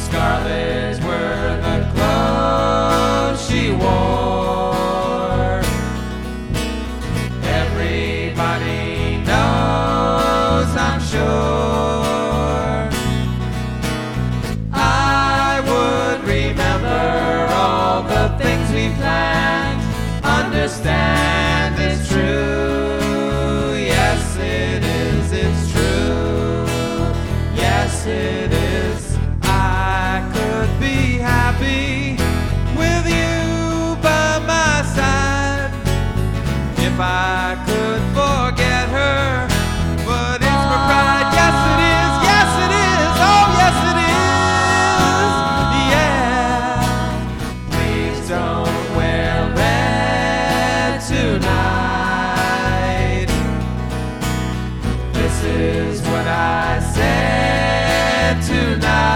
Scarlet were the clothes she wore. Everybody knows, I'm sure. I would remember all the things we planned. Understand it's true. Yes, it is, it's true. Yes, it is. I could be happy with you by my side if I could forget her, but it's my pride. Yes, it is. Yes, it is. Oh, yes, it is. Yeah. Please don't wear red tonight. This is what I said tonight.